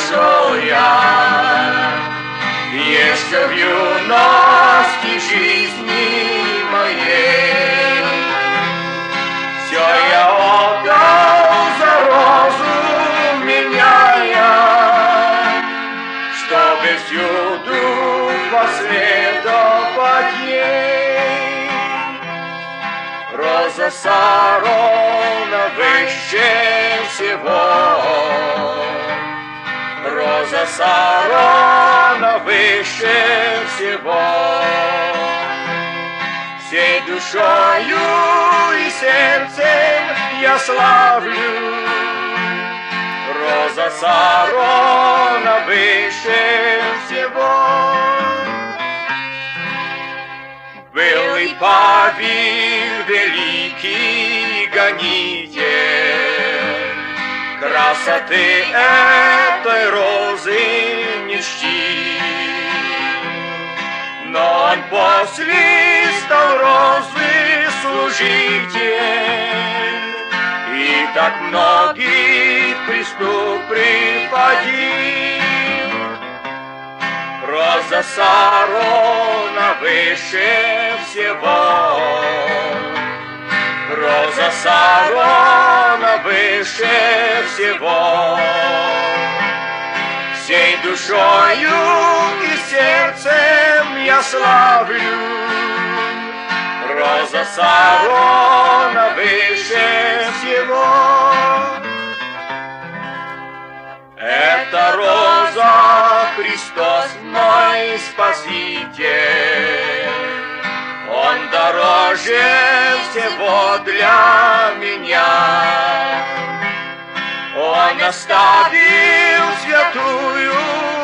нашел я еще в юности жизни моей. Все я отдал за розу меняя, чтобы всюду последовать ей. Роза Сарона выше всего, роза Сарона выше всего. Всей душою и сердцем я славлю, роза Сарона выше всего. Был и Павел, великий гонитель, красоты этой розы не чтил, но он после стал розы служитель, и так многих Христу преподил. Роза Сарона выше всего, роза Сарона выше всего. Всей душою и сердцем я славлю, роза Сарона выше всего. Эта роза Христос мой Спаситель, Он дороже всего для меня. Он оставил святую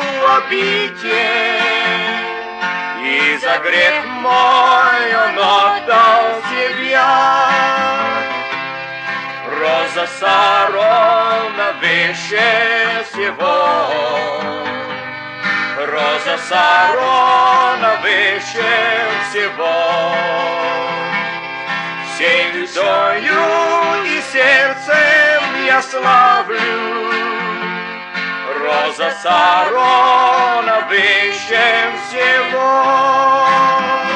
обитель, и за грех мой Он отдал себя. Роза Сарона выше всего, роза Сарона выше всего. Всей душою и сердцем я славлю, роза Сарона выше всего.